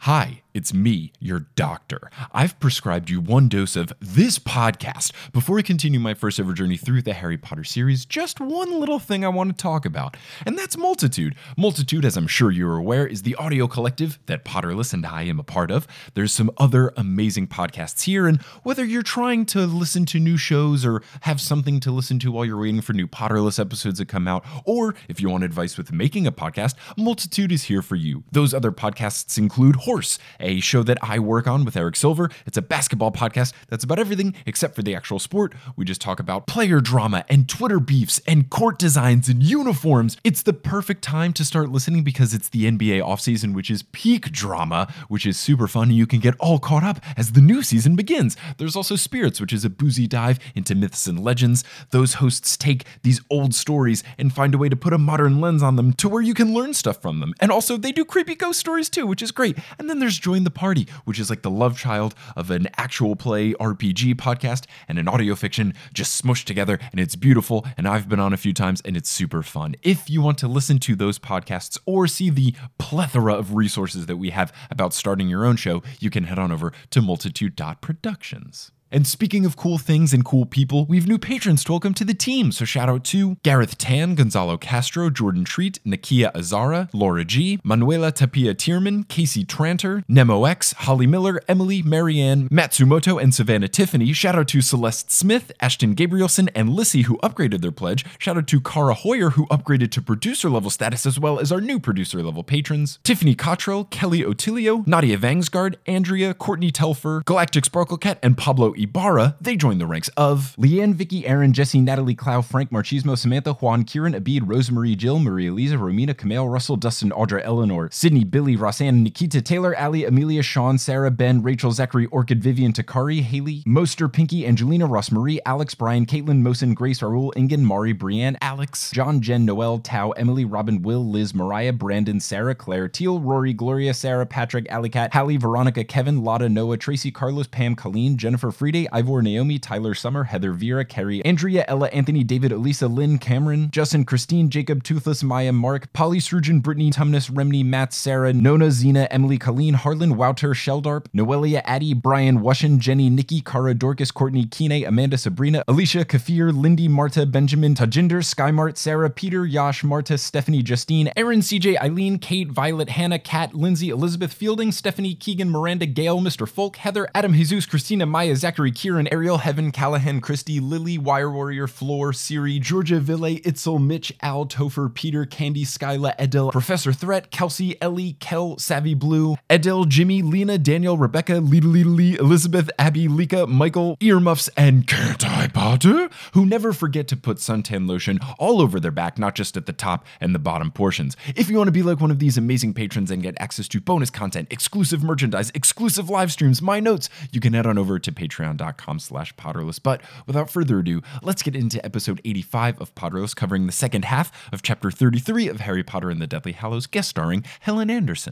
Hi, it's me, your doctor. I've prescribed you one dose of this podcast. Before I continue my first ever journey through the Harry Potter series, just one little thing I want to talk about, and that's Multitude. Multitude, as I'm sure you're aware, is the audio collective that Potterless and I am a part of. There's some other amazing podcasts here, and whether you're trying to listen to new shows or have something to listen to while you're waiting for new Potterless episodes to come out, or if you want advice with making a podcast, Multitude is here for you. Those other podcasts include Horse, a show that I work on with Eric Silver. It's a basketball podcast that's about everything except for the actual sport. We just talk about player drama and Twitter beefs and court designs and uniforms. It's the perfect time to start listening because it's the NBA offseason, which is peak drama, which is super fun. You can get all caught up as the new season begins. There's also Spirits, which is a boozy dive into myths and legends. Those hosts take these old stories and find a way to put a modern lens on them to where you can learn stuff from them. And also they do creepy ghost stories too, which is great. And then there's Join the Party, which is like the love child of an actual play RPG podcast and an audio fiction just smushed together, and it's beautiful, and I've been on a few times, and it's super fun. If you want to listen to those podcasts or see the plethora of resources that we have about starting your own show, you can head on over to multitude.productions. And speaking of cool things and cool people, we have new patrons to welcome to the team. So shout out to Gareth Tan, Gonzalo Castro, Jordan Treat, Nakia Azara, Laura G, Manuela Tapia Tierman, Casey Tranter, Nemo X, Holly Miller, Emily, Marianne, Matsumoto, and Savannah Tiffany. Shout out to Celeste Smith, Ashton Gabrielson, and Lissy, who upgraded their pledge. Shout out to Cara Hoyer, who upgraded to producer level status, as well as our new producer level patrons. Tiffany Cottrell, Kelly Otilio, Nadia Vangsgard, Andrea, Courtney Telfer, Galactic Sparklecat, and Pablo Ibarra. They joined the ranks of Leanne, Vicky, Aaron, Jesse, Natalie, Clow, Frank, Marchismo, Samantha, Juan, Kieran, Abid, Rosemarie, Jill, Maria Lisa, Romina, Camille, Russell, Dustin, Audra, Eleanor, Sydney, Billy, Rosanne, Nikita, Taylor, Ali, Amelia, Sean, Sarah, Ben, Rachel, Zachary, Orchid, Vivian, Takari, Haley, Moster, Pinky, Angelina, Rossmarie, Alex, Brian, Caitlin, Mosin, Grace, Raul, Ingen, Mari, Brienne, Alex, John, Jen, Noel, Tao, Emily, Robin, Will, Liz, Mariah, Brandon, Sarah, Claire, Teal, Rory, Gloria, Sarah, Patrick, Alicat, Hallie, Veronica, Kevin, Lotta, Noah, Tracy, Carlos, Pam, Colleen, Jennifer, Friday, Ivor, Naomi, Tyler, Summer, Heather, Vera, Carrie, Andrea, Ella, Anthony, David, Elisa, Lynn, Cameron, Justin, Christine, Jacob, Toothless, Maya, Mark, Polly, Sturgeon, Brittany, Tumnus, Remney, Matt, Sarah, Nona, Zena, Emily, Colleen, Harlan, Wouter, Sheldarp, Noelia, Addie, Brian, Wushin, Jenny, Nikki, Cara, Dorcas, Courtney, Kine, Amanda, Sabrina, Alicia, Kafir, Lindy, Marta, Benjamin, Tajinder, Skymart, Sarah, Peter, Yash, Marta, Stephanie, Justine, Aaron, CJ, Eileen, Kate, Violet, Hannah, Kat, Lindsay, Elizabeth, Fielding, Stephanie, Keegan, Miranda, Gail, Mr. Folk, Heather, Adam, Jesus, Christina, Maya, Zachary, Kieran, Ariel, Heaven, Callahan, Christy, Lily, Wire Warrior, Floor, Siri, Georgia, Ville, Itzel, Mitch, Al, Topher, Peter, Candy, Skyla, Edel, Professor Threat, Kelsey, Ellie, Kel, Savvy Blue, Edel, Jimmy, Lena, Daniel, Rebecca, Lee, Elizabeth, Abby, Lika, Michael, Earmuffs, and Can't I Potter, who never forget to put suntan lotion all over their back, not just at the top and the bottom portions. If you want to be like one of these amazing patrons and get access to bonus content, exclusive merchandise, exclusive live streams, my notes, you can head on over to patreon.com/Potterless. But without further ado, let's get into episode 85 of Potterless, covering the second half of chapter 33 of Harry Potter and the Deathly Hallows, guest starring Helen Anderson.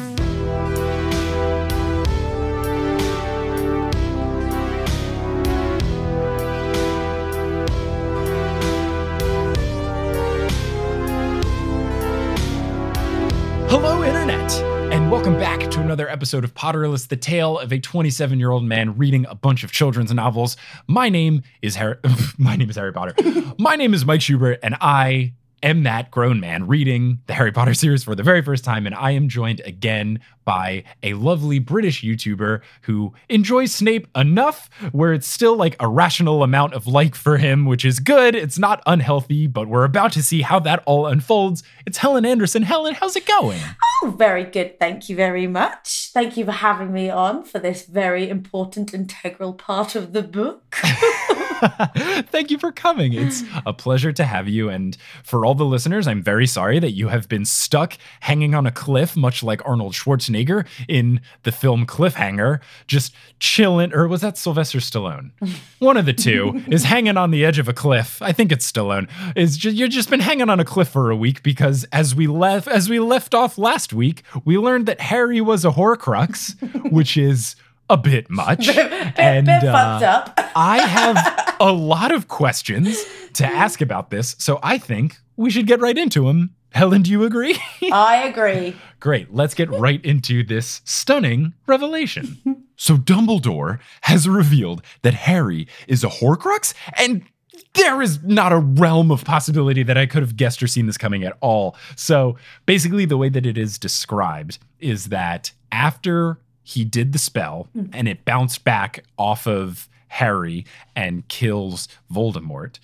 Hello, Internet, and welcome back to another episode of Potterless, the tale of a 27-year-old man reading a bunch of children's novels. My name is Harry Potter. My name is Mike Schubert, and I am that grown man reading the Harry Potter series for the very first time, and I am joined again by a lovely British YouTuber who enjoys Snape enough where it's still like a rational amount of like for him, which is good. It's not unhealthy, but we're about to see how that all unfolds. It's Helen Anderson. Helen, how's it going? Oh, very good. Thank you very much. Thank you for having me on for this very important, integral part of the book. Thank you for coming. It's a pleasure to have you. And for all the listeners, I'm very sorry that you have been stuck hanging on a cliff, much like Arnold Schwarzenegger in the film Cliffhanger, just chilling. Or was that Sylvester Stallone? One of the two is hanging on the edge of a cliff. I think it's Stallone. You've just been hanging on a cliff for a week because as we left off last week, we learned that Harry was a Horcrux, which is a bit much. bit fucked up. I have a lot of questions to ask about this, so I think we should get right into them Helen, do you agree? I agree. Great. Let's get right into this stunning revelation. So Dumbledore has revealed that Harry is a Horcrux, and there is not a realm of possibility that I could have guessed or seen this coming at all. So basically the way that it is described is that after he did the spell and it bounced back off of Harry and kills Voldemort,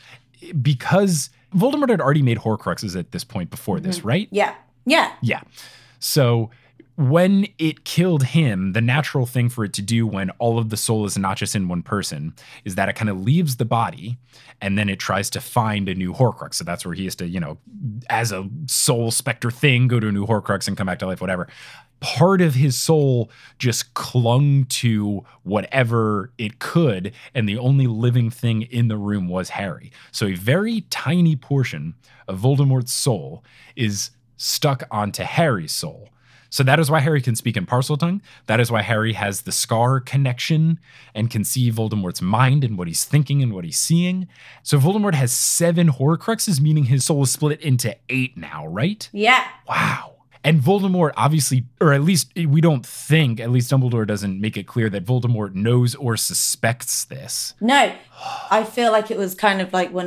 because Voldemort had already made Horcruxes at this point before this, right? Yeah. Yeah. So when it killed him, the natural thing for it to do when all of the soul is not just in one person is that it kind of leaves the body and then it tries to find a new Horcrux. So that's where he has to, as a soul specter thing, go to a new Horcrux and come back to life, whatever. Part of his soul just clung to whatever it could, and the only living thing in the room was Harry. So a very tiny portion of Voldemort's soul is stuck onto Harry's soul. So that is why Harry can speak in Parseltongue. That is why Harry has the Scar connection and can see Voldemort's mind and what he's thinking and what he's seeing. So Voldemort has 7 Horcruxes, meaning his soul is split into 8 now, right? Yeah. Wow. And Voldemort obviously, or at least we don't think, at least Dumbledore doesn't make it clear that Voldemort knows or suspects this. No, I feel like it was kind of like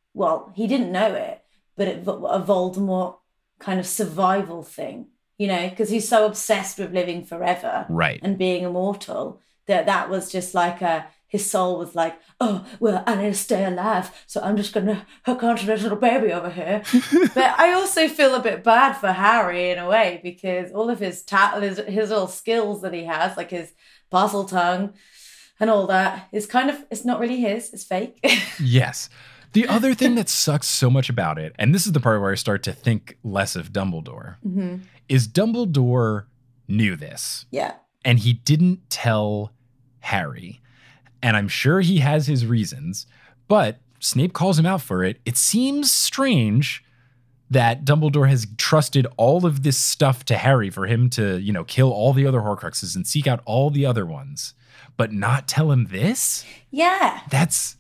he didn't know it, but a Voldemort kind of survival thing, because he's so obsessed with living forever and being immortal that was just like his soul was like, oh, well, I need to stay alive, so I'm just going to hook onto this little baby over here. But I also feel a bit bad for Harry in a way, because all of his his little skills that he has, like his Parseltongue and all that, is it's not really his, it's fake. Yes. The other thing that sucks so much about it, and this is the part where I start to think less of Dumbledore, is Dumbledore knew this. Yeah. And he didn't tell Harry. And I'm sure he has his reasons, but Snape calls him out for it. It seems strange that Dumbledore has trusted all of this stuff to Harry for him to, kill all the other Horcruxes and seek out all the other ones, but not tell him this? Yeah. That's,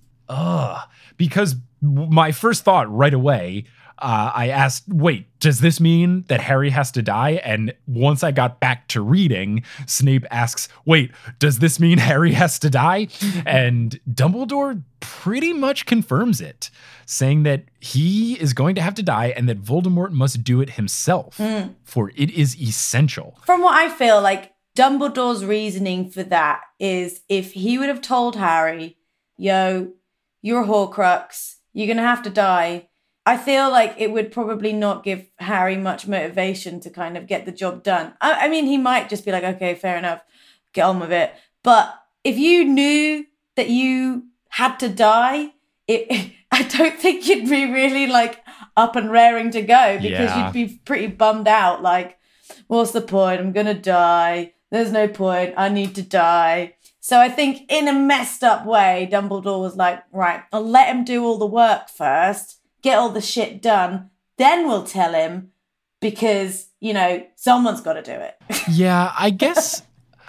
because my first thought right away, I asked, wait, does this mean that Harry has to die? And once I got back to reading, Snape asks, wait, does this mean Harry has to die? And Dumbledore pretty much confirms it, saying that he is going to have to die and that Voldemort must do it himself, for it is essential. From what I feel like, Dumbledore's reasoning for that is if he would have told Harry, yo, you're a Horcrux, you're going to have to die, I feel like it would probably not give Harry much motivation to kind of get the job done. I mean, he might just be like, okay, fair enough, get on with it. But if you knew that you had to die, I don't think you'd be really like up and raring to go, because you'd be pretty bummed out. Like, what's the point? I'm going to die. There's no point. I need to die. So I think in a messed up way, Dumbledore was like, right, I'll let him do all the work first, get all the shit done, then we'll tell him, because, someone's got to do it. Yeah, I guess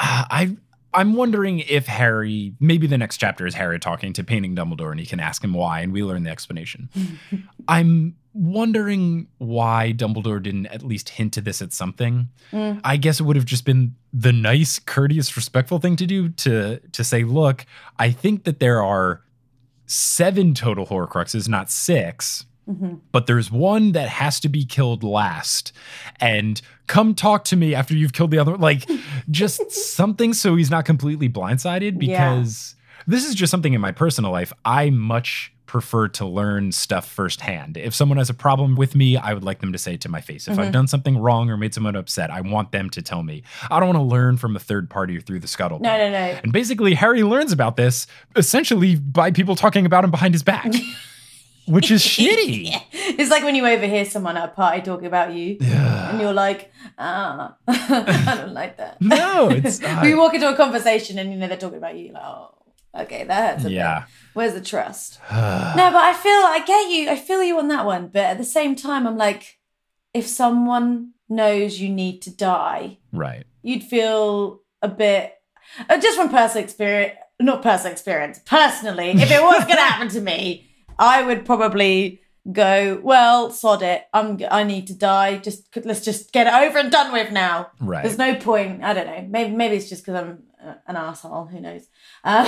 I'm wondering if Harry, maybe the next chapter is Harry talking to Painting Dumbledore and he can ask him why and we learn the explanation. I'm wondering why Dumbledore didn't at least hint to this at something. I guess it would have just been the nice, courteous, respectful thing to do to say, look, I think that there are 7 total Horcruxes, not 6. But there's one that has to be killed last. And come talk to me after you've killed the other. Like, just something so he's not completely blindsided, because this is just something in my personal life. I much prefer to learn stuff firsthand. If someone has a problem with me, I would like them to say it to my face. If I've done something wrong or made someone upset, I want them to tell me. I don't want to learn from a third party or through the scuttlebutt. No. And basically, Harry learns about this essentially by people talking about him behind his back. Which is shitty. Yeah. It's like when you overhear someone at a party talking about you, and you're like, I don't like that. No, it's we walk into a conversation and they're talking about you, like, oh, okay, that hurts a bit. Where's the trust? No, but I get you. I feel you on that one. But at the same time, I'm like, if someone knows you need to die, right, you'd feel a bit, just from personal experience, not personal experience, personally, if it was going to happen to me, I would probably go, well, sod it. I need to die. Let's just get it over and done with now. Right. There's no point. I don't know. Maybe it's just because I'm an asshole. Who knows? But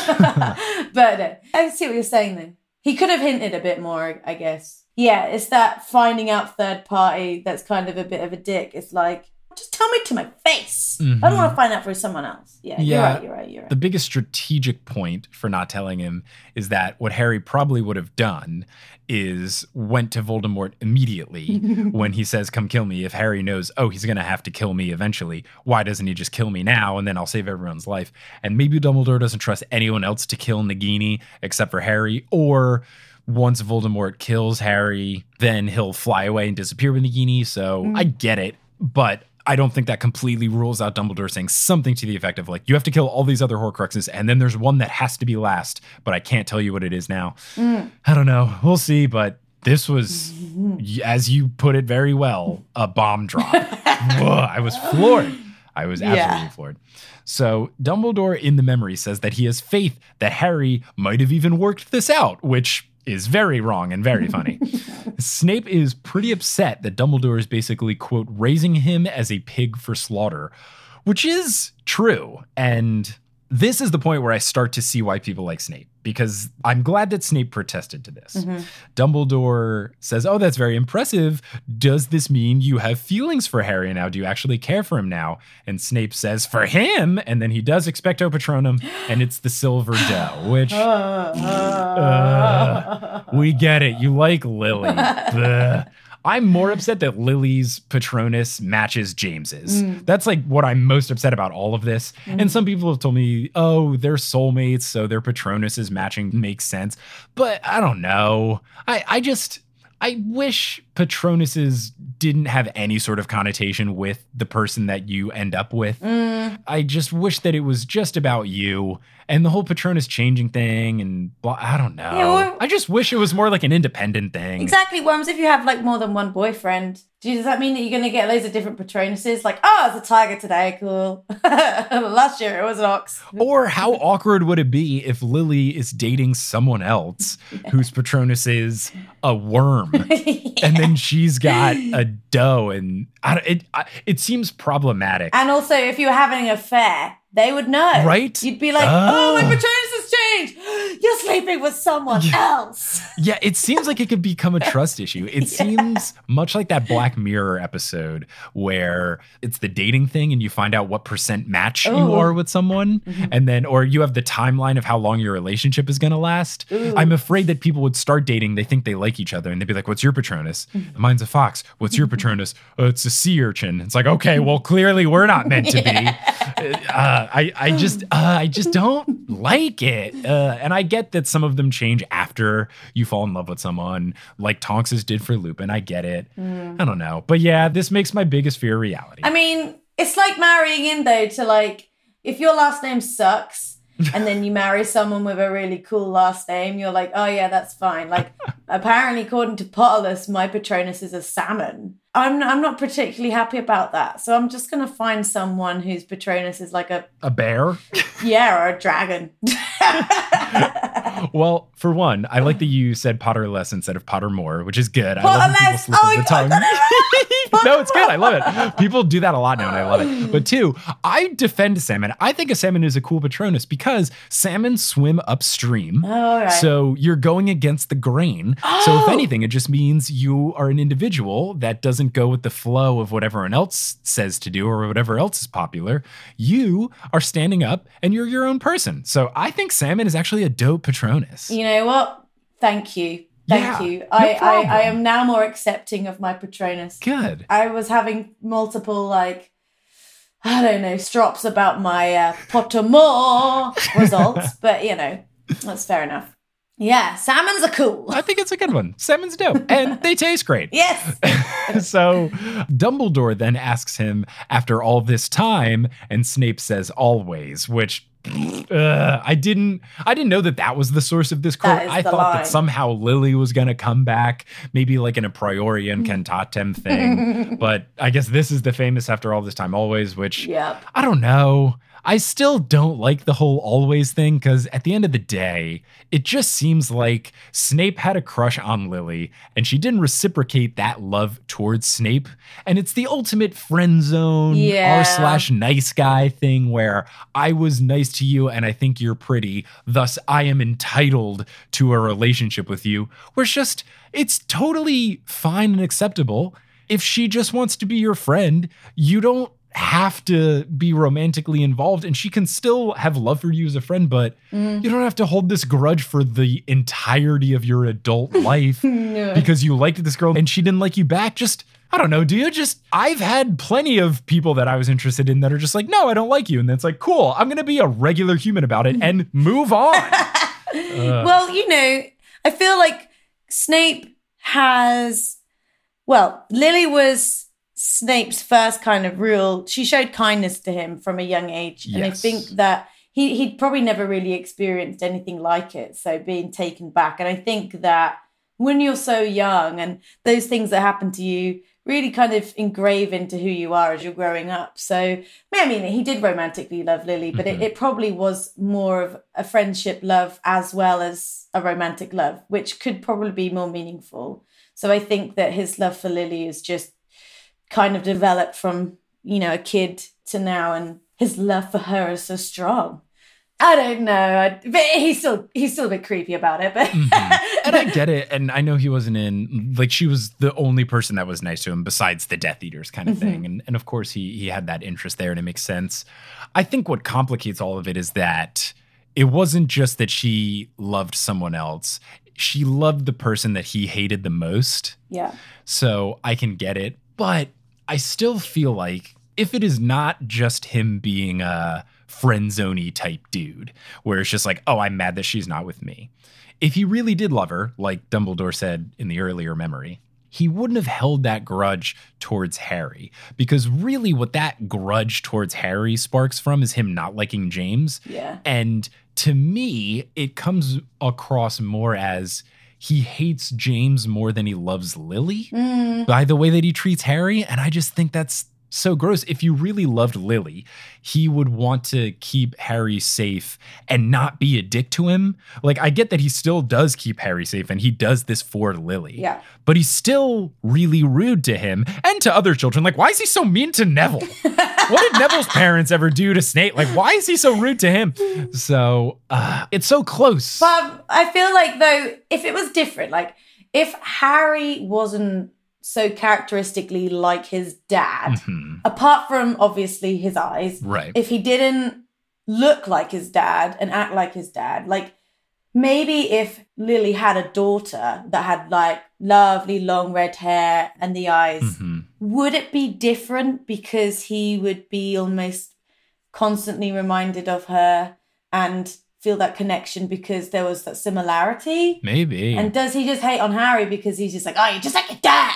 I see what you're saying though. He could have hinted a bit more, I guess. Yeah, it's that finding out third party that's kind of a bit of a dick. It's like, just tell me to my face. I don't want to find out through someone else. Yeah, you're right. The biggest strategic point for not telling him is that what Harry probably would have done is went to Voldemort immediately when he says, come kill me. If Harry knows, oh, he's going to have to kill me eventually, why doesn't he just kill me now and then I'll save everyone's life? And maybe Dumbledore doesn't trust anyone else to kill Nagini except for Harry, or once Voldemort kills Harry, then he'll fly away and disappear with Nagini. So I get it, but I don't think that completely rules out Dumbledore saying something to the effect of like, you have to kill all these other Horcruxes and then there's one that has to be last, but I can't tell you what it is now. I don't know. We'll see, but this was, as you put it very well, a bomb drop. I was floored. I was absolutely floored. So Dumbledore in the memory says that he has faith that Harry might have even worked this out, which is very wrong and very funny. Snape is pretty upset that Dumbledore is basically, quote, raising him as a pig for slaughter, which is true. And this is the point where I start to see why people like Snape, because I'm glad that Snape protested to this. Dumbledore says, oh, that's very impressive. Does this mean you have feelings for Harry now? Do you actually care for him now? And Snape says, for him? And then he does Expecto Patronum, and it's the Silver Doe, which we get it. You like Lily. I'm more upset that Lily's Patronus matches James's. That's like what I'm most upset about all of this. And some people have told me, oh, they're soulmates, so their Patronus is matching makes sense. But I don't know. I wish Patronuses didn't have any sort of connotation with the person that you end up with. I just wish that it was just about you and the whole Patronus changing thing and blah, I don't know. Yeah, well, I just wish it was more like an independent thing. Exactly. Worms, if you have like more than one boyfriend, does that mean that you're going to get loads of different Patronuses? Like, oh, it's a tiger today. Cool. Last year it was an ox. Or how awkward would it be if Lily is dating someone else whose Patronus is a worm and then she's got a doe, and it seems problematic. And also, if you were having an affair, they would know. Right? You'd be like, oh, my Patronus has changed. You're sleeping with someone else. Yeah, it seems like it could become a trust issue. It seems much like that Black Mirror episode where it's the dating thing and you find out what % match you are with someone. And then, or you have the timeline of how long your relationship is going to last. I'm afraid that people would start dating. They think they like each other and they'd be like, what's your Patronus? Mine's a fox. What's your Patronus? Oh, it's a sea urchin. It's like, okay, well, clearly we're not meant to be. I just don't like it. And I get that some of them change after you fall in love with someone, like Tonks's did for Lupin. I get it. I don't know. But yeah, this makes my biggest fear reality. I mean, it's like marrying in though to like, if your last name sucks and then you marry someone with a really cool last name, you're like, oh yeah, that's fine. Like apparently according to Potterless, my Patronus is a salmon. I'm not particularly happy about that. So I'm just going to find someone whose Patronus is like a bear? Yeah, or a dragon. Well, for one, I like that you said Potterless instead of Pottermore, which is good. I love when people slip of the tongue. No, it's good. I love it. People do that a lot now, and I love it. But two, I defend salmon. I think a salmon is a cool Patronus because salmon swim upstream. Oh, right. So you're going against the grain. So if anything, it just means you are an individual that doesn't go with the flow of what everyone else says to do or whatever else is popular. You are standing up and you're your own person. So I think salmon is actually a dope Patronus. You know what? Thank you. Thank you. I am now more accepting of my Patronus. Good. I was having multiple, like, I don't know, strops about my Pottermore results, but, you know, that's fair enough. Yeah, salmons are cool. I think it's a good one. Salmon's dope. And they taste great. Yes. So Dumbledore then asks him after all this time, and Snape says always, which I didn't know that was the source of this quote. I thought that somehow Lily was going to come back, maybe like in a Priorian Cantatem thing. But I guess this is the famous after all this time always, which I don't know. I still don't like the whole always thing because at the end of the day, it just seems like Snape had a crush on Lily and she didn't reciprocate that love towards Snape. And it's the ultimate friend zone r/nice guy thing where I was nice to you and I think you're pretty, thus I am entitled to a relationship with you. Where it's totally fine and acceptable. If she just wants to be your friend, you don't have to be romantically involved and she can still have love for you as a friend, but you don't have to hold this grudge for the entirety of your adult life because you liked this girl and she didn't like you back. I don't know, I've had plenty of people that I was interested in that are just like, no, I don't like you. And that's like, cool, I'm going to be a regular human about it and move on. Well, I feel like Snape Lily was Snape's first kind of she showed kindness to him from a young age. Yes. And I think that he'd probably never really experienced anything like it. So being taken back. And I think that when you're so young and those things that happen to you really kind of engrave into who you are as you're growing up. So, I mean, he did romantically love Lily, but it probably was more of a friendship love as well as a romantic love, which could probably be more meaningful. So I think that his love for Lily is just kind of developed from, a kid to now, and his love for her is so strong. I don't know, but he's still a bit creepy about it. But and I get it, and I know he wasn't she was the only person that was nice to him besides the Death Eaters kind of thing, and of course he had that interest there, and it makes sense. I think what complicates all of it is that it wasn't just that she loved someone else; she loved the person that he hated the most. Yeah. So I can get it, but I still feel like if it is not just him being a friend-zone-y type dude, where it's just like, oh, I'm mad that she's not with me. If he really did love her, like Dumbledore said in the earlier memory, he wouldn't have held that grudge towards Harry. Because really what that grudge towards Harry sparks from is him not liking James. Yeah. And to me, it comes across more as he hates James more than he loves Lily by the way that he treats Harry. And I just think that's so gross. If you really loved Lily, he would want to keep Harry safe and not be a dick to him. Like, I get that he still does keep Harry safe and he does this for Lily. Yeah. But he's still really rude to him and to other children. Like, why is he so mean to Neville? What did Neville's parents ever do to Snape? Like, why is he so rude to him? So, it's so close. But I feel like, though, if it was different, like, if Harry wasn't so characteristically like his dad, apart from obviously his eyes, right? If he didn't look like his dad and act like his dad, like maybe if Lily had a daughter that had like lovely long red hair and the eyes, would it be different because he would be almost constantly reminded of her and feel that connection because there was that similarity? Maybe. And does he just hate on Harry because he's just like, oh, you're just like your dad?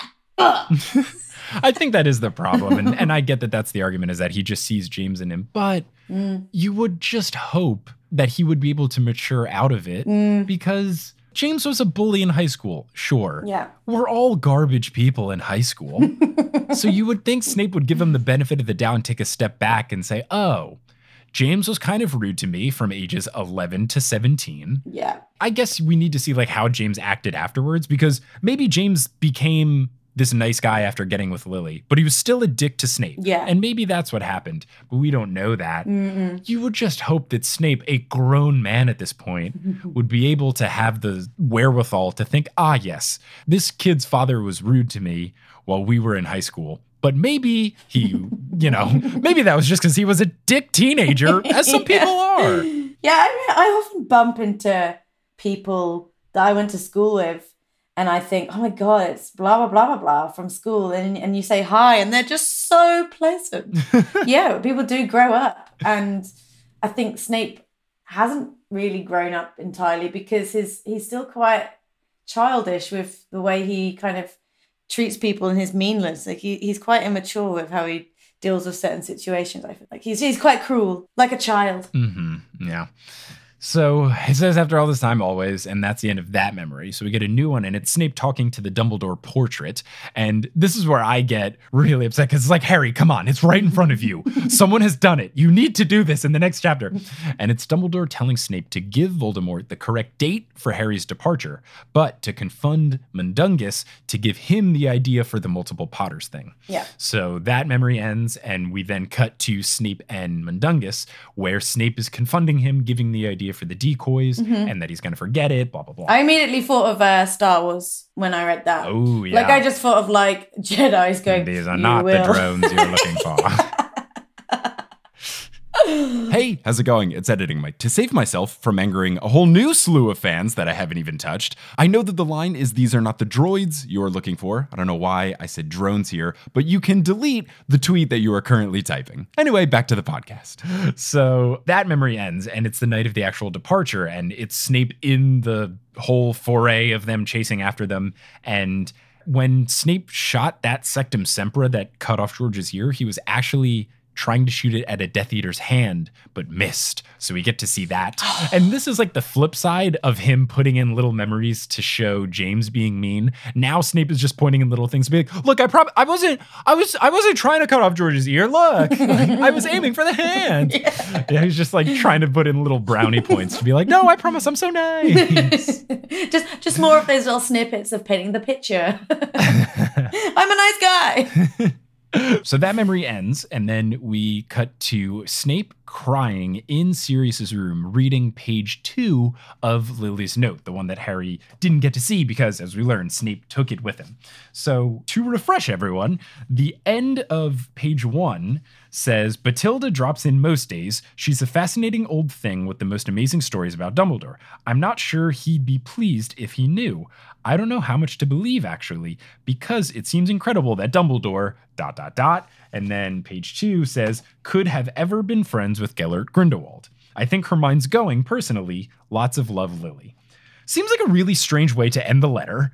I think that is the problem. And I get that that's the argument, is that he just sees James in him. But you would just hope that he would be able to mature out of it because James was a bully in high school. Sure. Yeah. We're all garbage people in high school. So you would think Snape would give him the benefit of the doubt and take a step back and say, oh, James was kind of rude to me from ages 11 to 17. Yeah. I guess we need to see like how James acted afterwards, because maybe James became this nice guy after getting with Lily, but he was still a dick to Snape. Yeah. And maybe that's what happened, but we don't know that. You would just hope that Snape, a grown man at this point, would be able to have the wherewithal to think, yes, this kid's father was rude to me while we were in high school. But maybe he, maybe that was just because he was a dick teenager, as some people are. Yeah, I mean, I often bump into people that I went to school with, and I think, oh my God, it's blah, blah, blah, blah, blah from school. And you say hi, and they're just so pleasant. Yeah, people do grow up. And I think Snape hasn't really grown up entirely because he's still quite childish with the way he kind of treats people and his meanness. Like he's quite immature with how he deals with certain situations. I feel like he's quite cruel, like a child. Yeah. So it says after all this time, always, and that's the end of that memory. So we get a new one, and it's Snape talking to the Dumbledore portrait. And this is where I get really upset because it's like, Harry, come on, it's right in front of you. Someone has done it. You need to do this in the next chapter. And it's Dumbledore telling Snape to give Voldemort the correct date for Harry's departure, but to confund Mundungus to give him the idea for the multiple Potters thing. Yeah. So that memory ends, and we then cut to Snape and Mundungus, where Snape is confunding him, giving the idea for the decoys, and that he's going to forget it, blah, blah, blah. I immediately thought of Star Wars when I read that. Oh, yeah. Like, I just thought of, like, Jedis going, These are not the drones you're looking for. Hey, how's it going? It's Editing Mike. To save myself from angering a whole new slew of fans that I haven't even touched, I know that the line is these are not the droids you're looking for. I don't know why I said drones here, but you can delete the tweet that you are currently typing. Anyway, back to the podcast. So that memory ends, and it's the night of the actual departure, and it's Snape in the whole foray of them chasing after them. And when Snape shot that Sectum Sempra that cut off George's ear, he was actually trying to shoot it at a Death Eater's hand, but missed. So we get to see that. And this is like the flip side of him putting in little memories to show James being mean. Now Snape is just pointing in little things to be like, look, I wasn't trying to cut off George's ear. Look, like, I was aiming for the hand. Yeah, he's just like trying to put in little brownie points to be like, no, I promise I'm so nice. just more of those little snippets of painting the picture. I'm a nice guy. So that memory ends, and then we cut to Snape crying in Sirius's room, reading page 2 of Lily's note, the one that Harry didn't get to see because, as we learned, Snape took it with him. So to refresh everyone, the end of page 1 says, Bathilda drops in most days. She's a fascinating old thing with the most amazing stories about Dumbledore. I'm not sure he'd be pleased if he knew. I don't know how much to believe, actually, because it seems incredible that Dumbledore, ... And then page 2 says, could have ever been friends with Gellert Grindelwald. I think her mind's going, personally. Lots of love, Lily. Seems like a really strange way to end the letter,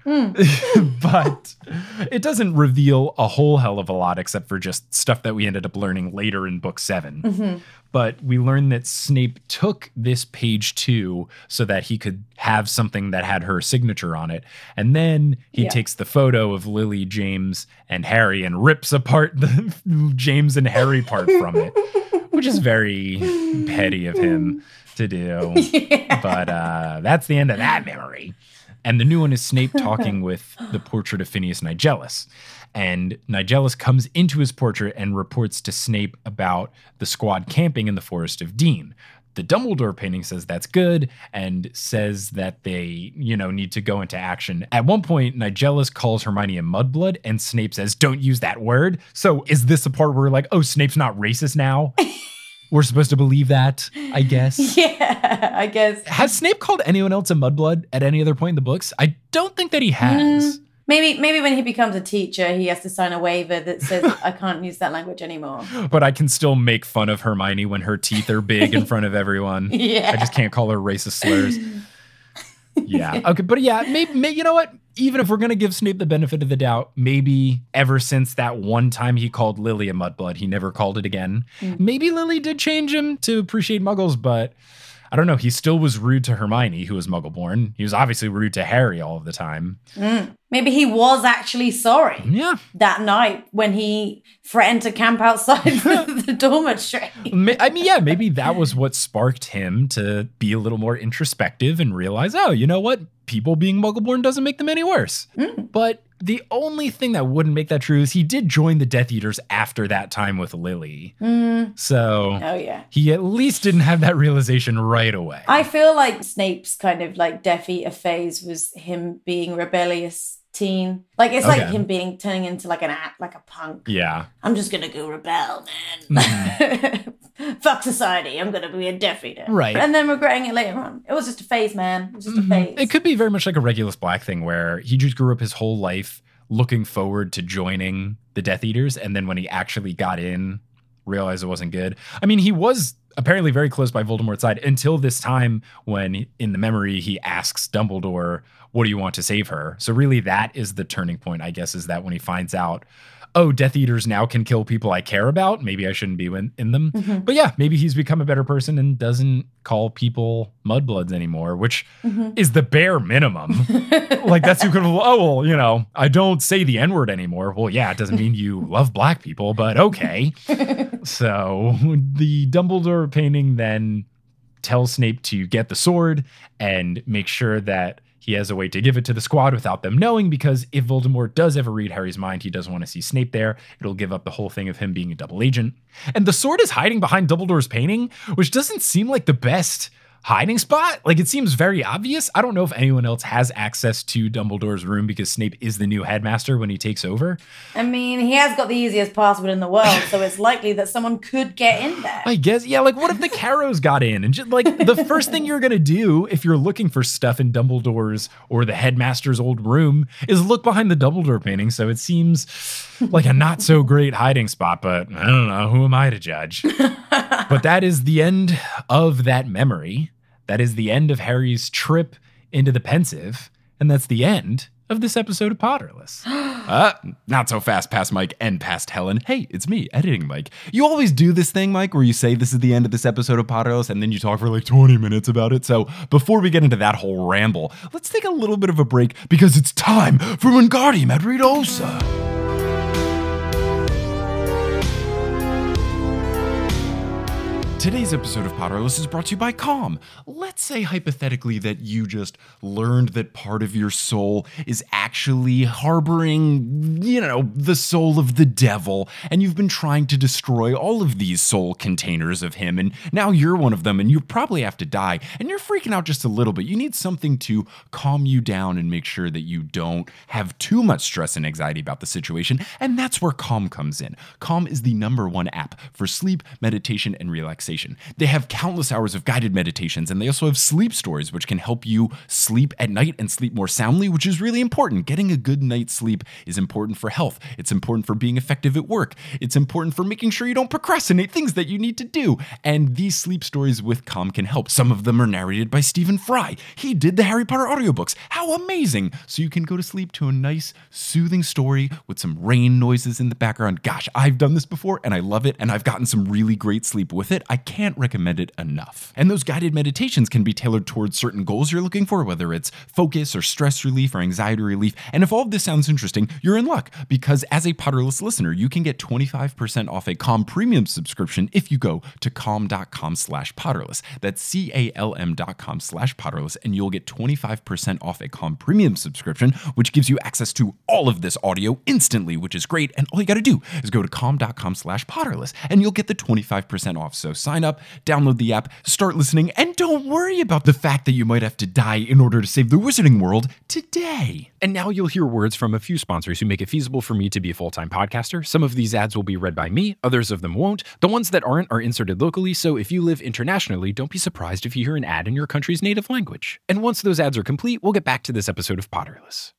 but it doesn't reveal a whole hell of a lot except for just stuff that we ended up learning later in book 7. But we learned that Snape took this page 2 so that he could have something that had her signature on it. And then he takes the photo of Lily, James, and Harry and rips apart the James and Harry part from it, which is very petty of him to do. But that's the end of that memory. And the new one is Snape talking with the portrait of Phineas Nigellus. And Nigellus comes into his portrait and reports to Snape about the squad camping in the Forest of Dean. The Dumbledore painting says that's good and says that they, need to go into action. At one point, Nigellus calls Hermione a mudblood and Snape says, don't use that word. So is this the part where we're like, oh, Snape's not racist now? We're supposed to believe that, I guess. Yeah, I guess. Has Snape called anyone else a mudblood at any other point in the books? I don't think that he has. Maybe when he becomes a teacher, he has to sign a waiver that says, I can't use that language anymore. But I can still make fun of Hermione when her teeth are big in front of everyone. Yeah. I just can't call her racist slurs. Yeah. Okay. But yeah, maybe you know what? Even if we're going to give Snape the benefit of the doubt, maybe ever since that one time he called Lily a mudblood, he never called it again. Maybe Lily did change him to appreciate muggles, but I don't know. He still was rude to Hermione, who was muggle-born. He was obviously rude to Harry all of the time. Maybe he was actually sorry. Yeah. That night when he threatened to camp outside the dormitory. I mean, yeah, maybe that was what sparked him to be a little more introspective and realize, oh, you know what? People being muggle-born doesn't make them any worse. But the only thing that wouldn't make that true is he did join the Death Eaters after that time with Lily. So he at least didn't have that realization right away. I feel like Snape's kind of like Death Eater phase was him being rebellious teen. Like it's like him turning into like a punk. Yeah. I'm just gonna go rebel, man. Fuck society. I'm gonna be a Death Eater. Right. And then regretting it later on. It was just a phase, man. It was just a phase. It could be very much like a Regulus Black thing where he just grew up his whole life looking forward to joining the Death Eaters, and then when he actually got in, realized it wasn't good. I mean, he was apparently very close by Voldemort's side until this time when in the memory he asks Dumbledore, what do you want to save her? So really that is the turning point, I guess, is that when he finds out, oh, Death Eaters now can kill people I care about. Maybe I shouldn't be in them. But yeah, maybe he's become a better person and doesn't call people mudbloods anymore, which is the bare minimum. Like, that's equivalent. Oh, well, I don't say the N-word anymore. Well, yeah, it doesn't mean you love black people, but okay. So the Dumbledore painting then tells Snape to get the sword and make sure that he has a way to give it to the squad without them knowing, because if Voldemort does ever read Harry's mind, he doesn't want to see Snape there. It'll give up the whole thing of him being a double agent. And the sword is hiding behind Dumbledore's painting, which doesn't seem like the best hiding spot. Like, it seems very obvious. I don't know if anyone else has access to Dumbledore's room because Snape is the new headmaster when he takes over. I mean, he has got the easiest password in the world, so it's likely that someone could get in there. I guess, yeah, like, what if the Carrows got in? And just, like, the first thing you're going to do if you're looking for stuff in Dumbledore's or the headmaster's old room is look behind the Dumbledore painting. So it seems like a not so great hiding spot, but I don't know. Who am I to judge? But that is the end of that memory. That is the end of Harry's trip into the Pensieve. And that's the end of this episode of Potterless. Not so fast past Mike and past Helen. Hey, it's me, editing Mike. You always do this thing, Mike, where you say this is the end of this episode of Potterless, and then you talk for like 20 minutes about it. So before we get into that whole ramble, let's take a little bit of a break because it's time for Wingardium Adridosa. Today's episode of Potterless is brought to you by Calm. Let's say hypothetically that you just learned that part of your soul is actually harboring, the soul of the devil, and you've been trying to destroy all of these soul containers of him, and now you're one of them, and you probably have to die, and you're freaking out just a little bit. You need something to calm you down and make sure that you don't have too much stress and anxiety about the situation, and that's where Calm comes in. Calm is the #1 app for sleep, meditation, and relaxation. They have countless hours of guided meditations, and they also have sleep stories, which can help you sleep at night and sleep more soundly, which is really important. Getting a good night's sleep is important for health. It's important for being effective at work. It's important for making sure you don't procrastinate things that you need to do. And these sleep stories with Calm can help. Some of them are narrated by Stephen Fry. He did the Harry Potter audiobooks. How amazing! So you can go to sleep to a nice, soothing story with some rain noises in the background. Gosh, I've done this before, and I love it, and I've gotten some really great sleep with it. I can't recommend it enough. And those guided meditations can be tailored towards certain goals you're looking for, whether it's focus or stress relief or anxiety relief. And if all of this sounds interesting, you're in luck, because as a Potterless listener, you can get 25% off a Calm premium subscription if you go to calm.com/Potterless. That's CALM.com/Potterless, and you'll get 25% off a Calm premium subscription, which gives you access to all of this audio instantly, which is great. And all you got to do is go to calm.com/Potterless, and you'll get the 25% off. So sign up, download the app, start listening, and don't worry about the fact that you might have to die in order to save the wizarding world today. And now you'll hear words from a few sponsors who make it feasible for me to be a full-time podcaster. Some of these ads will be read by me, others of them won't. The ones that aren't are inserted locally, so if you live internationally, don't be surprised if you hear an ad in your country's native language. And once those ads are complete, we'll get back to this episode of Potterless.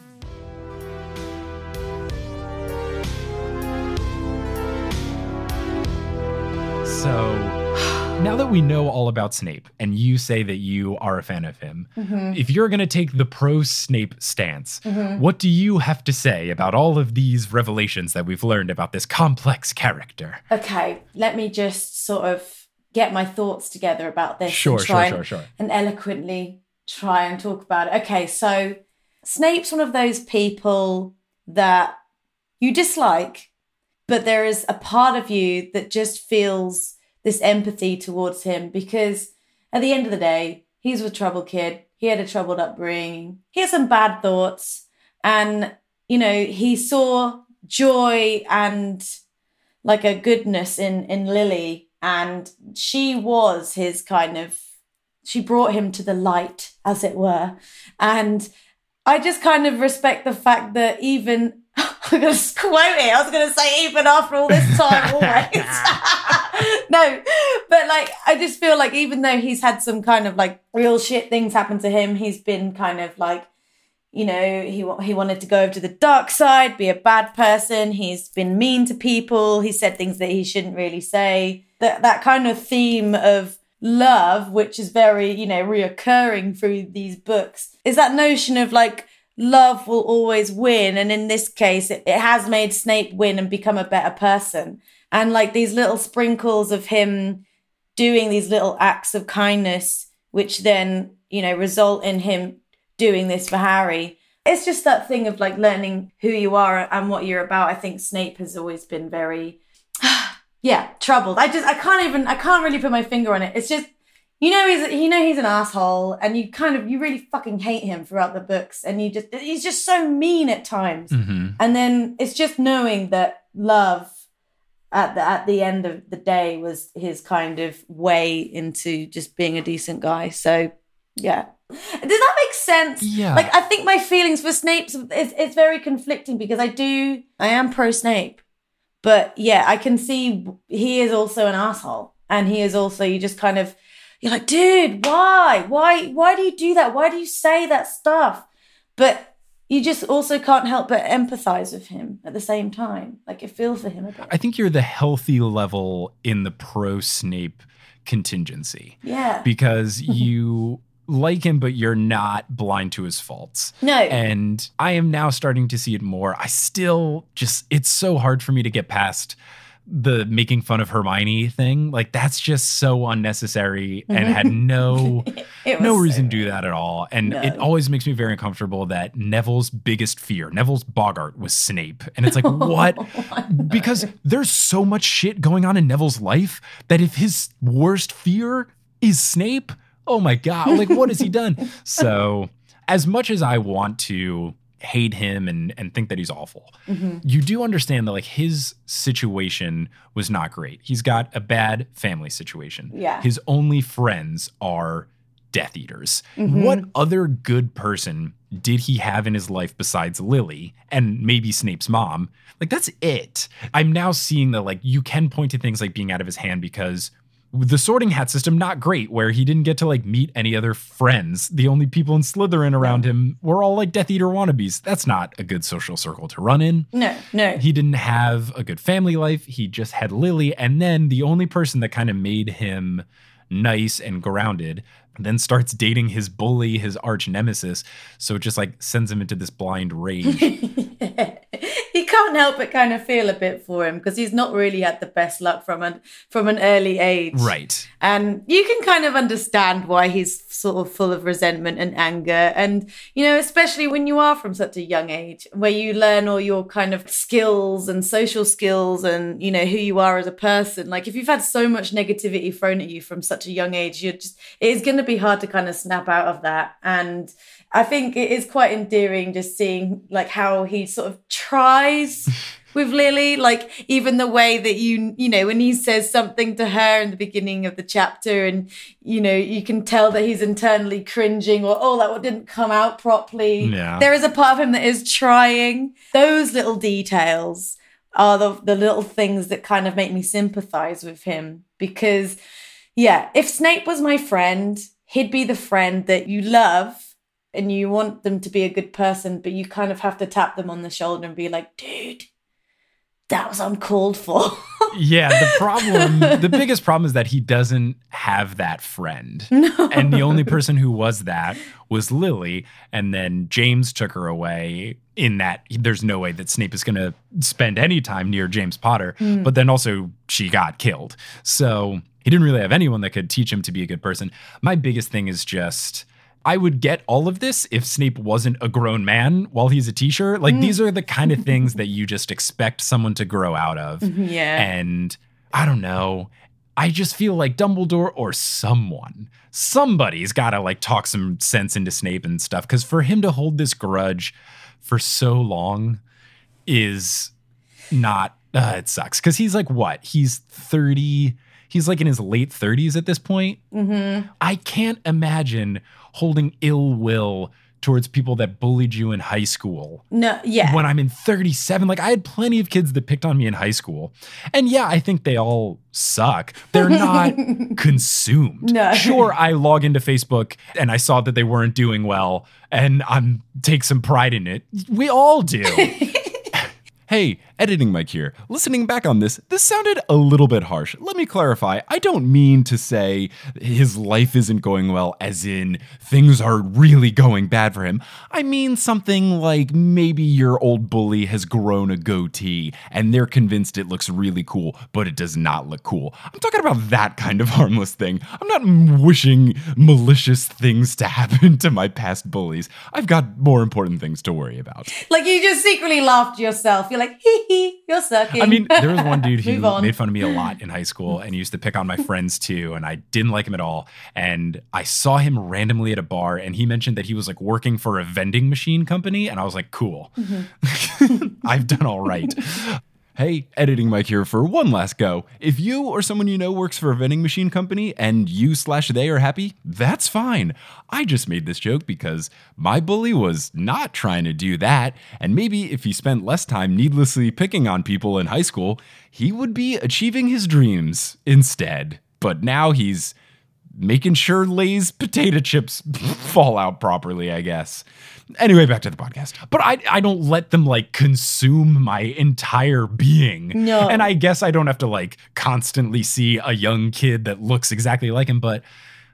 So now that we know all about Snape, and you say that you are a fan of him, if you're going to take the pro-Snape stance, what do you have to say about all of these revelations that we've learned about this complex character? Okay, let me just sort of get my thoughts together about this. Sure. And eloquently try and talk about it. Okay, so Snape's one of those people that you dislike, but there is a part of you that just feels this empathy towards him, because at the end of the day, he's a troubled kid. He had a troubled upbringing. He had some bad thoughts. And, he saw joy and like a goodness in Lily. And she was his she brought him to the light, as it were. And I just kind of respect the fact that even, I'm going to quote it, I was going to say even after all this time, always. No, but I just feel like even though he's had some kind of real shit things happen to him, he's been kind of he wanted to go over to the dark side, be a bad person. He's been mean to people. He said things that he shouldn't really say. That kind of theme of love, which is very, reoccurring through these books, is that notion of love will always win. And in this case, it has made Snape win and become a better person. And like these little sprinkles of him doing these little acts of kindness, which then, you know, result in him doing this for Harry. It's just that thing of like learning who you are and what you're about. I think Snape has always been very, troubled. I can't really put my finger on it. It's just, he's an asshole, and you really fucking hate him throughout the books, and he's just so mean at times. Mm-hmm. And then it's just knowing that love at the end of the day was his kind of way into just being a decent guy. So yeah. Does that make sense? Yeah. Like, I think my feelings for Snape, it's very conflicting because I am pro Snape, but yeah, I can see he is also an asshole, and he is also, you're like, dude, why do you do that? Why do you say that stuff? But you just also can't help but empathize with him at the same time. Like, you feel for him a bit. I think you're the healthy level in the pro Snape contingency. Yeah. Because you like him, but you're not blind to his faults. No. And I am now starting to see it more. I still it's so hard for me to get past the making fun of Hermione thing. Like, that's just so unnecessary and had no reason to do that at all. And it always makes me very uncomfortable that Neville's biggest fear, Neville's Boggart, was Snape. And it's like, what? Because there's so much shit going on in Neville's life that if his worst fear is Snape, oh my God, like, what has he done? So as much as I want to hate him and think that he's awful, you do understand that like his situation was not great. He's got a bad family situation. Yeah. His only friends are Death Eaters. What other good person did he have in his life besides Lily and maybe Snape's mom? Like, that's it. I'm now seeing that like you can point to things like being out of his hand because the Sorting Hat system, not great, where he didn't get to like meet any other friends. The only people in Slytherin around him were all like Death Eater wannabes. That's not a good social circle to run in. No. He didn't have a good family life. He just had Lily. And then the only person that kind of made him nice and grounded then starts dating his bully, his arch nemesis. So it just like sends him into this blind rage. You can't help but kind of feel a bit for him because he's not really had the best luck from an early age. Right. And you can kind of understand why he's sort of full of resentment and anger. And, you know, especially when you are from such a young age where you learn all your kind of skills and social skills and, you know, who you are as a person. Like, if you've had so much negativity thrown at you from such a young age, it is going to be hard to kind of snap out of that. And I think it is quite endearing just seeing like how he sort of tries with Lily, like even the way that you know, when he says something to her in the beginning of the chapter and, you know, you can tell that he's internally cringing or, oh, that didn't come out properly. Yeah. There is a part of him that is trying. Those little details are the little things that kind of make me sympathize with him because, yeah, if Snape was my friend, he'd be the friend that you love and you want them to be a good person, but you kind of have to tap them on the shoulder and be like, dude, that was uncalled for. Yeah, the biggest problem is that he doesn't have that friend. No. And the only person who was that was Lily. And then James took her away in that there's no way that Snape is going to spend any time near James Potter. But then also she got killed. So he didn't really have anyone that could teach him to be a good person. My biggest thing is just, I would get all of this if Snape wasn't a grown man while he's a teacher. Like, these are the kind of things that you just expect someone to grow out of. Yeah. And I don't know. I just feel like Dumbledore or somebody's got to like talk some sense into Snape and stuff. Because for him to hold this grudge for so long is not, it sucks. Because he's like, what? He's 30. He's like in his late 30s at this point. I can't imagine holding ill will towards people that bullied you in high school. No, yeah. When I'm in 37, like I had plenty of kids that picked on me in high school. And yeah, I think they all suck. They're not consumed. No. Sure, I log into Facebook and I saw that they weren't doing well and take some pride in it. We all do. Hey, editing Mike here. Listening back on this sounded a little bit harsh. Let me clarify. I don't mean to say his life isn't going well, as in things are really going bad for him. I mean something like maybe your old bully has grown a goatee and they're convinced it looks really cool, but it does not look cool. I'm talking about that kind of harmless thing. I'm not wishing malicious things to happen to my past bullies. I've got more important things to worry about. Like you just secretly laughed to yourself. You're like, hee hee, you're sucking. I mean, there was one dude who Move on. made fun of me a lot in high school, and he used to pick on my friends too, and I didn't like him at all. And I saw him randomly at a bar, and he mentioned that he was like working for a vending machine company, and I was like, cool. I've done all right. Hey, editing Mike here for one last go. If you or someone you know works for a vending machine company and you/they are happy, that's fine. I just made this joke because my bully was not trying to do that, and maybe if he spent less time needlessly picking on people in high school, he would be achieving his dreams instead. But now he's making sure Lay's potato chips fall out properly, I guess. Anyway, back to the podcast. But I don't let them like consume my entire being. No. And I guess I don't have to like constantly see a young kid that looks exactly like him, but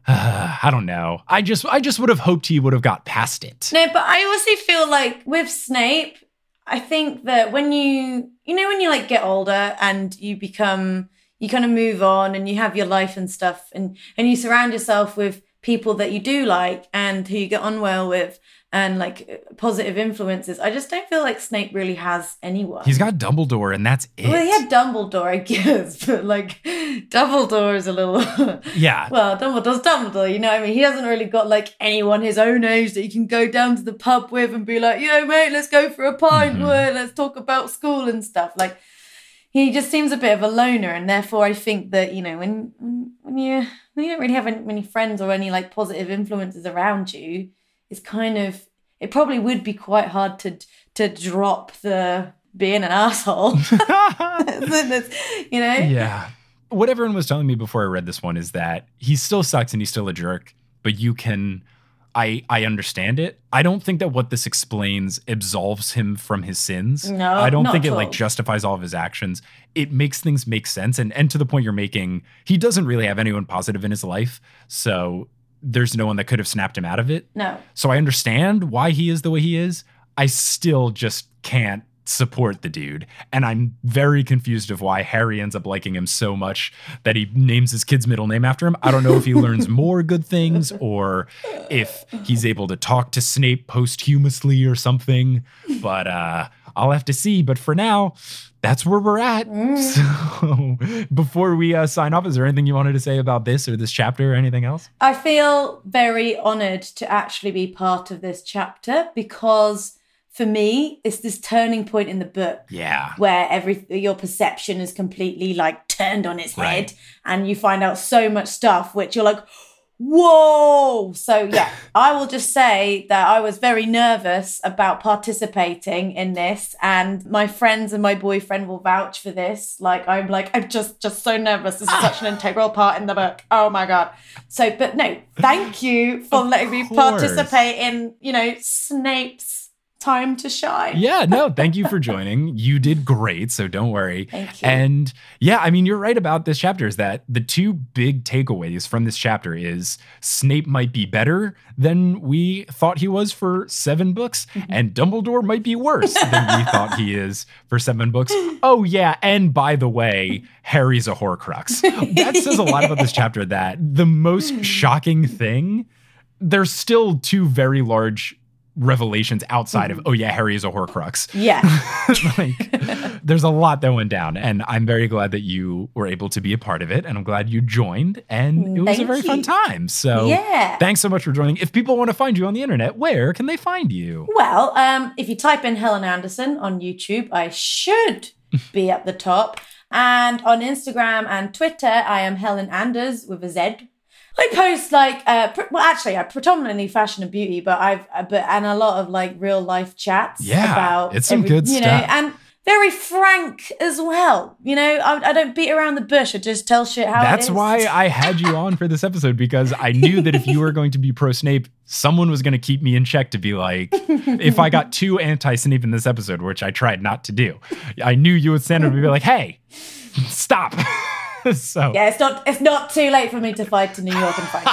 I don't know. I just would have hoped he would have got past it. No, but I also feel like with Snape, I think that when you like get older and you kind of move on and you have your life and stuff and you surround yourself with people that you do like and who you get on well with and like positive influences. I just don't feel like Snape really has anyone. He's got Dumbledore and that's it. Well, he had Dumbledore, I guess, but like Dumbledore is a little... Yeah. Well, Dumbledore's Dumbledore, you know what I mean? He hasn't really got like anyone his own age that he can go down to the pub with and be like, yo, mate, let's go for a pint, let's talk about school and stuff. Like, he just seems a bit of a loner, and therefore I think that, you know, when you don't really have many friends or any like positive influences around you, it's kind of, it probably would be quite hard to drop the being an asshole. You know? Yeah. What everyone was telling me before I read this one is that he still sucks and he's still a jerk, but you can... I understand it. I don't think that what this explains absolves him from his sins. No, I don't not think at it all. like justifies all of his actions. It makes things make sense. And to the point you're making, he doesn't really have anyone positive in his life. So there's no one that could have snapped him out of it. No. So I understand why he is the way he is. I still just can't support the dude. And I'm very confused of why Harry ends up liking him so much that he names his kid's middle name after him. I don't know if he learns more good things or if he's able to talk to Snape posthumously or something, but I'll have to see. But for now, that's where we're at. So before we sign off, is there anything you wanted to say about this or this chapter or anything else? I feel very honoured to actually be part of this chapter because for me, it's this turning point in the book. Yeah. Where your perception is completely like turned on its head Right. and you find out so much stuff which you're like, whoa. So yeah, I will just say that I was very nervous about participating in this and my friends and my boyfriend will vouch for this. I'm just so nervous. This is such an integral part in the book. Oh my God. So, but no, thank you for letting me course. participate in, Snape's time to shine. Yeah, no, thank you for joining. You did great, so don't worry. Thank you. And yeah, I mean, you're right about this chapter is that the two big takeaways from this chapter is Snape might be better than we thought he was for 7 books, and Dumbledore might be worse than we thought he is for 7 books. Oh yeah, and by the way, Harry's a Horcrux. That says a lot about this chapter that the most shocking thing, there's still 2 very large revelations outside of, oh yeah, Harry is a Horcrux. Yeah. There's a lot that went down, and I'm very glad that you were able to be a part of it, and I'm glad you joined, and it was a Thank very fun you. time. So Yeah. thanks so much for joining. If people want to find you on the internet, where can they find you? Well, if you type in Helen Anderson on YouTube, I should be at the top. And on Instagram and Twitter, I am Helen Anders with a Z. I post I predominantly fashion and beauty, but and a lot of like real life chats Yeah, about it's some good you know, stuff. and very frank as well. You know, I don't beat around the bush. I just tell shit how it is. That's why I had you on for this episode, because I knew that if you were going to be pro Snape, someone was going to keep me in check to be like, if I got too anti-Snape in this episode, which I tried not to do, I knew you would stand up and be like, hey, stop. So yeah, it's not too late for me to fight to New York and fight.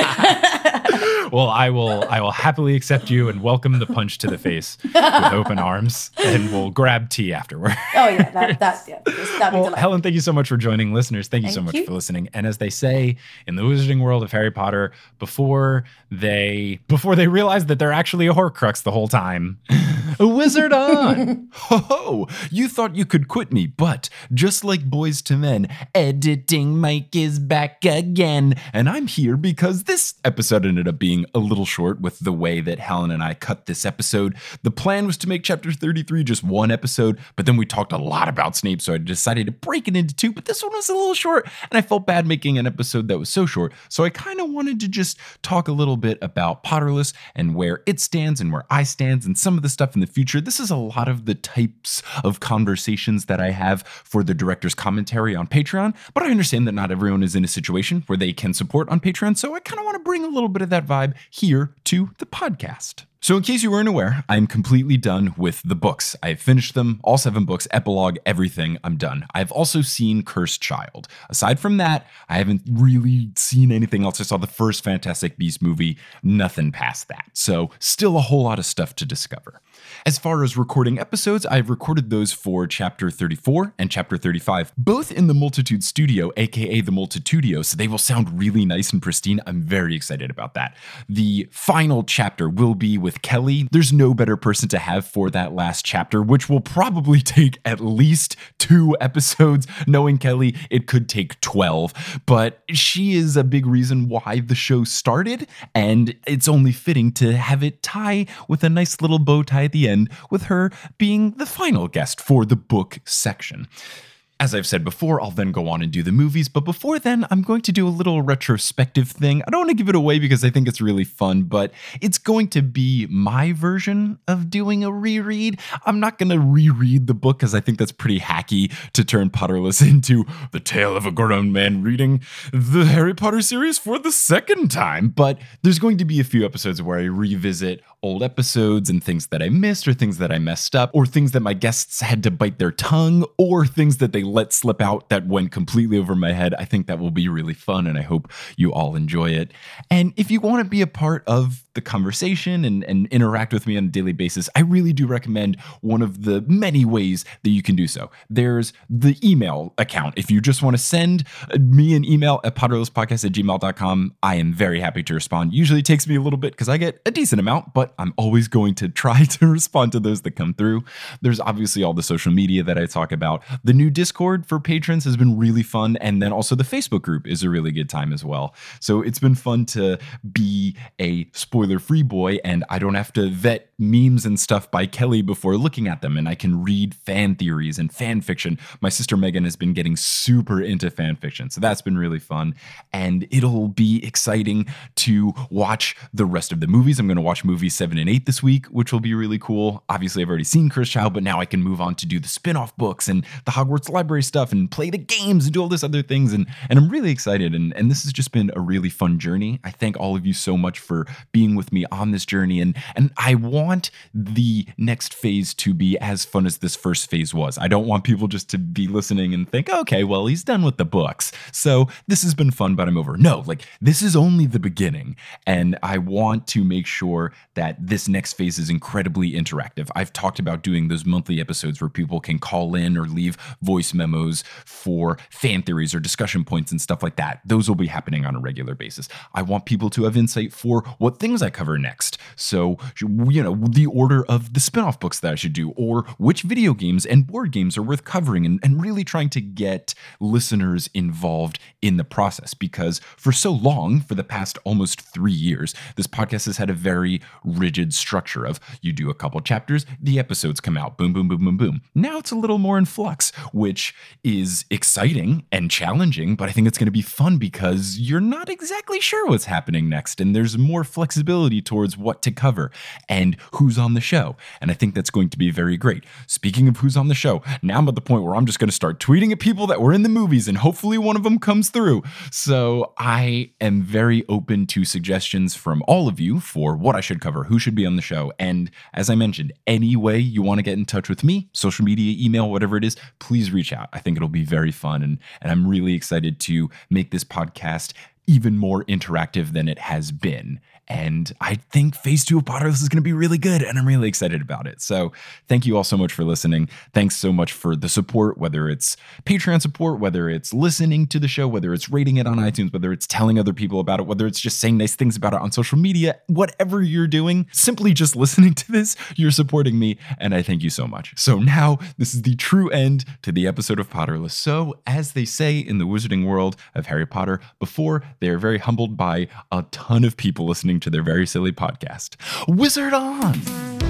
Well, I will happily accept you and welcome the punch to the face with open arms, and we'll grab tea afterward. Oh yeah, that'd be delightful. Helen, thank you so much for joining. Listeners, thank you so much for listening. And as they say in the wizarding world of Harry Potter, before they realize that they're actually a Horcrux the whole time, a wizard on. Ho, you thought you could quit me, but just like Boys to Men, editing Mike is back again. And I'm here because this episode ended up being a little short with the way that Helen and I cut this episode. The plan was to make chapter 33 just one episode, but then we talked a lot about Snape, so I decided to break it into two, but this one was a little short, and I felt bad making an episode that was so short, so I kind of wanted to just talk a little bit about Potterless and where it stands and where I stand and some of the stuff in the future. This is a lot of the types of conversations that I have for the director's commentary on Patreon, but I understand that not everyone is in a situation where they can support on Patreon, so I kind of want to bring a little bit of that vibe here to the podcast. So in case you weren't aware, I'm completely done with the books. I've finished them, all 7 books, epilogue, everything, I'm done. I've also seen Cursed Child. Aside from that, I haven't really seen anything else. I saw the first Fantastic Beasts movie, nothing past that. So still a whole lot of stuff to discover. As far as recording episodes, I've recorded those for chapter 34 and chapter 35, both in the Multitude Studio, aka the Multitudio, so they will sound really nice and pristine. I'm very excited about that. The final chapter will be with Kelly. There's no better person to have for that last chapter, which will probably take at least 2 episodes. Knowing Kelly, it could take 12, but she is a big reason why the show started, and it's only fitting to have it tie with a nice little bow tie at the end, with her being the final guest for the book section. As I've said before, I'll then go on and do the movies, but before then, I'm going to do a little retrospective thing. I don't want to give it away because I think it's really fun, but it's going to be my version of doing a reread. I'm not going to reread the book because I think that's pretty hacky to turn Potterless into the tale of a grown man reading the Harry Potter series for the second time, but there's going to be a few episodes where I revisit old episodes and things that I missed or things that I messed up or things that my guests had to bite their tongue or things that they let slip out that went completely over my head. I think that will be really fun, and I hope you all enjoy it. And if you want to be a part of the conversation and interact with me on a daily basis, I really do recommend one of the many ways that you can do so. There's the email account. If you just want to send me an email at potterlesspodcast@gmail.com, I am very happy to respond. Usually it takes me a little bit because I get a decent amount, but I'm always going to try to respond to those that come through. There's obviously all the social media that I talk about. The new Discord for patrons has been really fun, and then also the Facebook group is a really good time as well. So it's been fun to be a spoiler-free boy, and I don't have to vet memes and stuff by Kelly before looking at them, and I can read fan theories and fan fiction. My sister Megan has been getting super into fan fiction, so that's been really fun, and it'll be exciting to watch the rest of the movies. I'm going to watch movies 7 and 8 this week, which will be really cool. Obviously, I've already seen Cursed Child, but now I can move on to do the spin-off books and the Hogwarts library stuff and play the games and do all this other things, and I'm really excited, and this has just been a really fun journey. I thank all of you so much for being with me on this journey, and I want the next phase to be as fun as this first phase was. I don't want people just to be listening and think, okay, well, he's done with the books, so this has been fun, but I'm over. No, like, this is only the beginning, and I want to make sure that this next phase is incredibly interactive. I've talked about doing those monthly episodes where people can call in or leave voice memos for fan theories or discussion points and stuff like that. Those will be happening on a regular basis. I want people to have insight for what things I cover next. So, you know, the order of the spin-off books that I should do, or which video games and board games are worth covering, and really trying to get listeners involved in the process. Because for so long, for the past almost 3 years, this podcast has had a very rigid structure of you do a couple chapters, the episodes come out, boom, boom, boom, boom, boom. Now it's a little more in flux, which is exciting and challenging, but I think it's going to be fun because you're not exactly sure what's happening next, and there's more flexibility towards what to cover. And who's on the show. And I think that's going to be very great. Speaking of who's on the show, now I'm at the point where I'm just going to start tweeting at people that were in the movies, and hopefully one of them comes through. So I am very open to suggestions from all of you for what I should cover, who should be on the show. And as I mentioned, any way you want to get in touch with me, social media, email, whatever it is, please reach out. I think it'll be very fun. And I'm really excited to make this podcast even more interactive than it has been. And I think phase 2 of Potterless is going to be really good, and I'm really excited about it. So thank you all so much for listening. Thanks so much for the support, whether it's Patreon support, whether it's listening to the show, whether it's rating it on iTunes, whether it's telling other people about it, whether it's just saying nice things about it on social media, whatever you're doing, simply just listening to this, you're supporting me, and I thank you so much. So now this is the true end to the episode of Potterless. So as they say in the wizarding world of Harry Potter, before they are very humbled by a ton of people listening to their very silly podcast. Wizard on!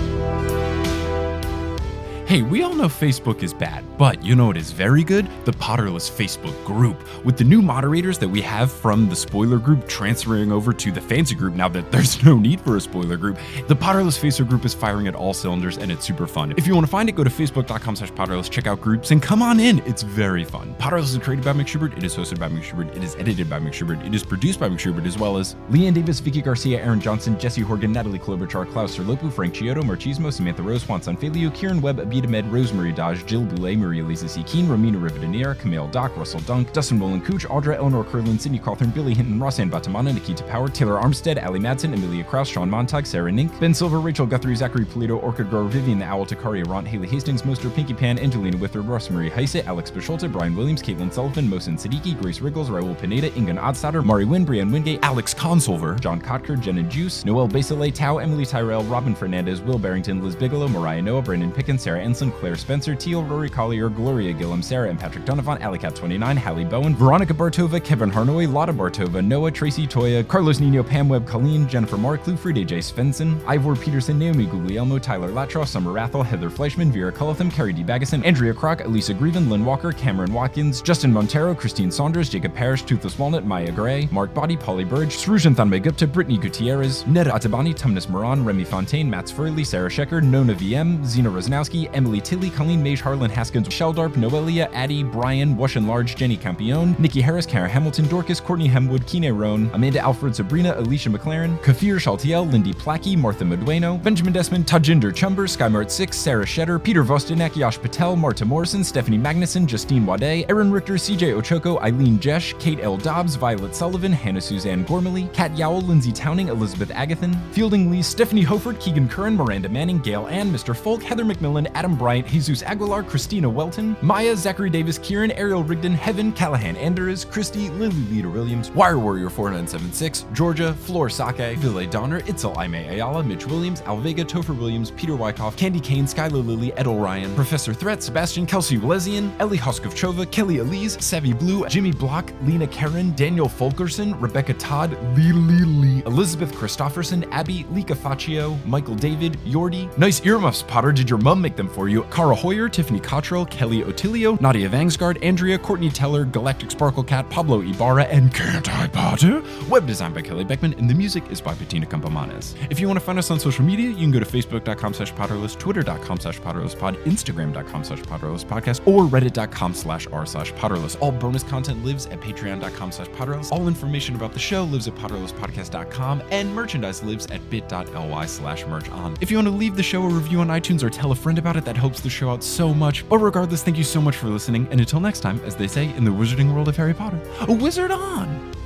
Hey, we all know Facebook is bad, but you know what is very good? The Potterless Facebook group. With the new moderators that we have from the spoiler group transferring over to the fancy group now that there's no need for a spoiler group, the Potterless Facebook group is firing at all cylinders and it's super fun. If you want to find it, go to facebook.com/Potterless, check out groups, and come on in. It's very fun. Potterless is created by Mick Schubert, it is hosted by Mick Schubert, it is edited by Mick Schubert, it is produced by Mick Schubert, as well as Leanne Davis, Vicky Garcia, Aaron Johnson, Jesse Horgan, Natalie Klobuchar, Klaus Serlopu, Frank Chiodo, Marchismo, Samantha Rose, Juan Sanfelio, Kieran Webb, Abida Med, Rosemary Dodge, Jill Boulay, Maria Lisa C. Keen, Romina Rivadeneira, Camille Dock, Russell Dunk, Dustin Wolin Cooch, Audra, Eleanor Curlin, Sydney Cawthorn, Billy Hinton, Rossanne Batamana, Nikita Power, Taylor Armstead, Ali Madsen, Amelia Krauss, Sean Montag, Sarah Nink, Ben Silver, Rachel Guthrie, Zachary Polito, Orchid Grower, Vivian the Owl, Takari Arant, Haley Hastings, Moster, Pinky Pan, Angelina Withard, Rosemary Heise, Alex Bisholta, Brian Williams, Caitlin Sullivan, Mohsen Siddiqui, Grace Riggles, Raul Pineda, Ingan Odstatter, Mari Wynn, Brianne Wingate, Alex Consolver, John Kotker, Jenna Juice, Noel Basile, Tao, Emily Tyrell, Robin Fernandez, Will Barrington, Liz Bigelow, Mariah Noah, Brandon Pickens, Sarah Ensign, Claire Spencer, Teal, Rory Collier, Gloria Gillum, Sarah and Patrick Donovan, Alicat29, Hallie Bowen, Veronica Bartova, Kevin Harnoy, Lotta Bartova, Noah, Tracy Toya, Carlos Nino, Pam Webb, Colleen, Jennifer Mark, Lou Friede, J. Svensson, Ivor Peterson, Naomi Guglielmo, Tyler Latrow, Summer Rathel, Heather Fleischman, Vera Cullatham, Carrie D. Baggeson, Andrea Kroc, Elisa Grieven, Lynn Walker, Cameron Watkins, Justin Montero, Christine Saunders, Jacob Parrish, Toothless Walnut, Maya Gray, Mark Body, Polly Burge, Srujan Thanbe Gupta, Brittany Gutierrez, Ned Atabani, Tumnus Moran, Remy Fontaine, Mats Furley, Sarah Shecker, Nona VM, Zena Rosnowski, Emily Tilly, Colleen Mage, Harlan Haskins, Sheldarp, Noelia, Addie, Brian, Wash and Large, Jenny Campione, Nikki Harris, Kara Hamilton, Dorcas, Courtney Hemwood, Kine Roan, Amanda Alfred, Sabrina, Alicia McLaren, Kafir Shaltiel, Lindy Plackey, Martha Medueno, Benjamin Desmond, Tajinder Chumber, Skymart 6, Sarah Shetter, Peter Vostenek, Yash Patel, Marta Morrison, Stephanie Magnuson, Justine Wade, Erin Richter, CJ Ochoko, Eileen Jesh, Kate L. Dobbs, Violet Sullivan, Hannah Suzanne Gormley, Kat Yowell, Lindsay Towning, Elizabeth Agathan, Fielding Lee, Stephanie Hofert, Keegan Curran, Miranda Manning, Gail Ann, Mr. Folk, Heather McMillan, Adam Bryant, Jesus Aguilar, Christina Welton, Maya, Zachary Davis, Kieran, Ariel Rigdon, Heaven, Callahan Anders, Christy, Lily Leader Williams, Wire Warrior 4976, Georgia, Floor Sake, Ville Donner, Itzel Aime Ayala, Mitch Williams, Alvega, Topher Williams, Peter Wyckoff, Candy Kane, Skylar Lilly, Edel Ryan, Professor Threat, Sebastian, Kelsey Walezian, Ellie Hoskovchova, Kelly Elise, Savvy Blue, Jimmy Block, Lena Karen, Daniel Fulkerson, Rebecca Todd, Lee, Elizabeth Christofferson, Abby, Lika Faccio, Michael David, Yordi. Nice earmuffs, Potter. Did your mom make them for you? Cara Hoyer, Tiffany Cottrell, Kelly Otilio, Nadia Vangsgard, Andrea, Courtney Teller, Galactic Sparkle Cat, Pablo Ibarra, and Can't I Potter? Web design by Kelly Beckman, and the music is by Bettina Campamanes. If you want to find us on social media, you can go to facebook.com/Potterless, twitter.com/PotterlessPod, instagram.com/PotterlessPodcast, or reddit.com/r/Potterless. All bonus content lives at patreon.com/Potterless. All information about the show lives at PotterlessPodcast.com, and merchandise lives at bit.ly/merchon. If you want to leave the show a review on iTunes or tell a friend about it, that helps the show out so much. But regardless, thank you so much for listening, and until next time, as they say in the wizarding world of Harry Potter, a wizard on!